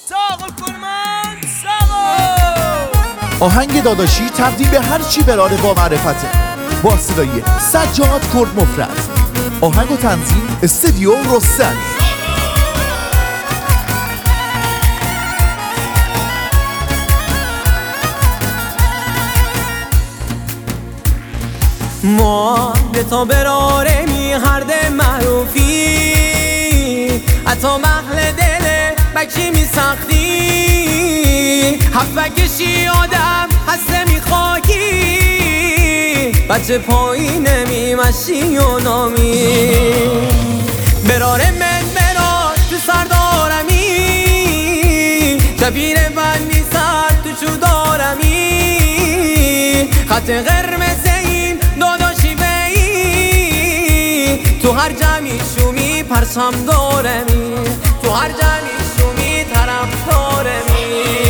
آهنگ داداشی تقدیم به هر چی براره با معرفته، با صدای سجاد کرد مفرد. آهنگ و تنظیم استودیو رستمی. ما به تا براره می هرد معروفی حتی محل دل بکی می سختی حفظ کشی آدم هسته می خواهی بچه پایین می مشی و نامی براره من تو سر دارمی شبیر من می سر تو چو دارمی خط قرمز این داداشی بی تو هر جمعی شومی پرچم دارمی تو هر جمعی شومی طرف دارمی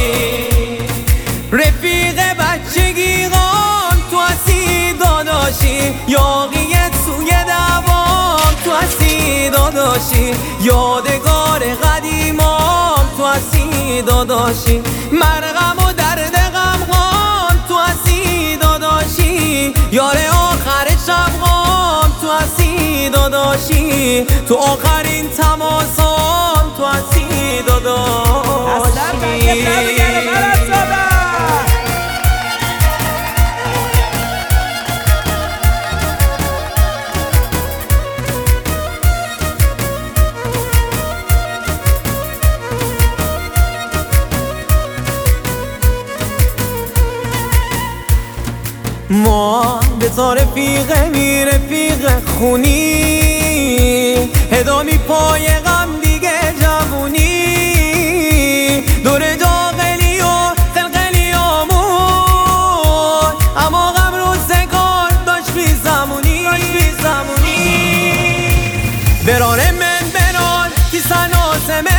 رفیق بچگی غام تو هستی داداشی یاقیت سوی دوام تو هستی داداشی یادگار قدیمام تو هستی داداشی مرغم و درد غمغان تو هستی داداشی یار آخر شبغام تو هستی داداشی تو آخرین تماسام تو هستی داداشی ما به تا رفیقه می رفیق خونی هدامی پای غم دیگه جوونی دور جاغلی و خلقلی آمون اما غم روزگار داشت بی زمونی براره من برار کی سناسمه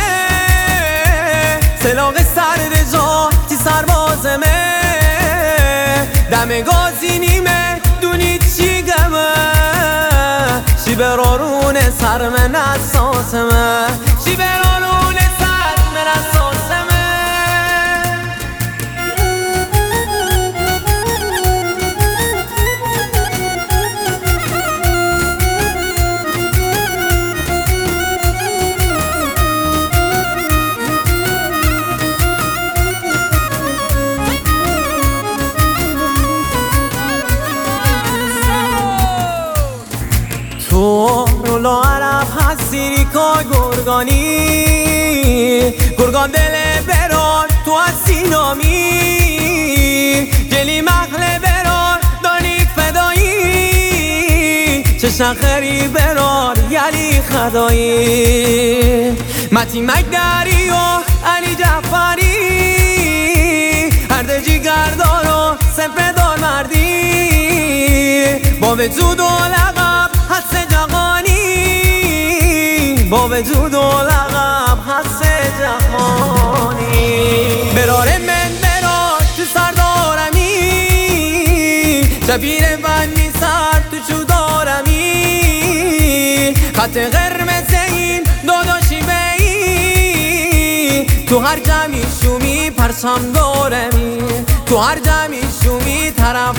سلاغ سرد جا کی سربازمه دم گازی نیمه دونی چی گمه شی برارون سر من اساسمه شی برارون سر من اساسمه تو رولا عرب هستی ریکا گرگان دل برار تو هستی نامی جلی مخل برار دانیک فدایی چشن خری برار یلی خدایی متی مکدری و علی جعفری هر جیگردار و سپدار مردی با وجود و لقب حس جهانی با وجود و لقب حس جهانی براره من برار تو سر دارمی شبیر من می سر تو چو دارمی خط قرمز این داداشی بی تو هر جمعی شومی پرچم دارمی تو هر جمعی شومی طرف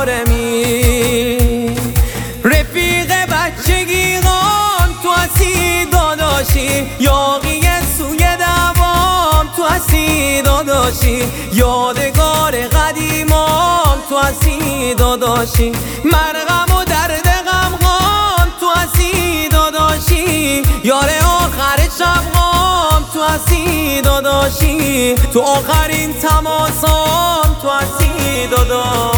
دارمی رفیق بچگی غام تو هستی داداشی یاقیت سوی دوام تو هستی داداشی یادگار قدیمام تو هستی داداشی مرغم و درد غمغام تو هستی داداشی یار آخر شبغام تو هستی داداشی تو آخرین تماسام تو هستی داداشی